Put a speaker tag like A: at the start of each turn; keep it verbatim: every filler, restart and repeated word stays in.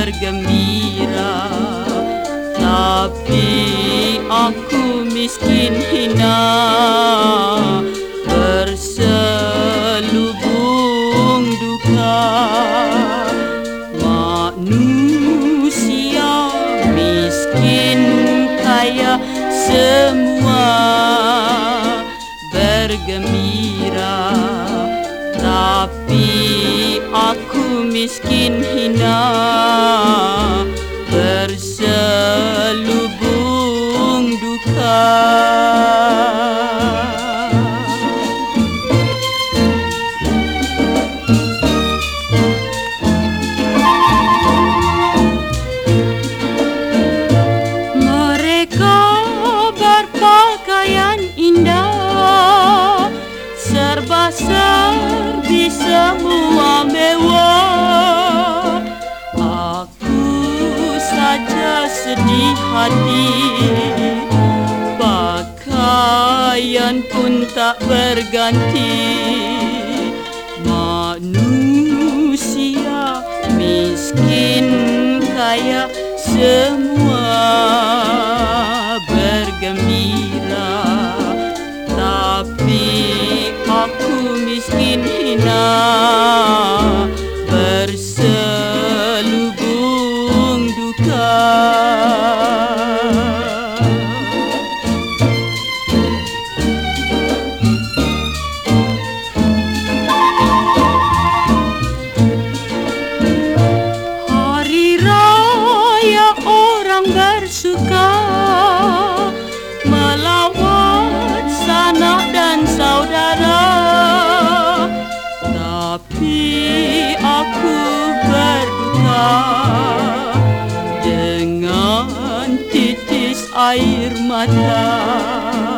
A: bergembira, tapi aku miskin hina, berselubung duka. Manusia miskin kaya semua bergembira, tapi aku miskin hina, berselubung duka. Mereka berpakaian indah, serba-serbi semua mewah. Aku saja sedih hati, pakaian pun tak berganti. Manusia miskin kaya semua bergembira, tapi aku miskin hina, berselubung duka. Hari raya orang bersuka, melawat sanak dan saudara, tapi aku berduka dengan titis air mata.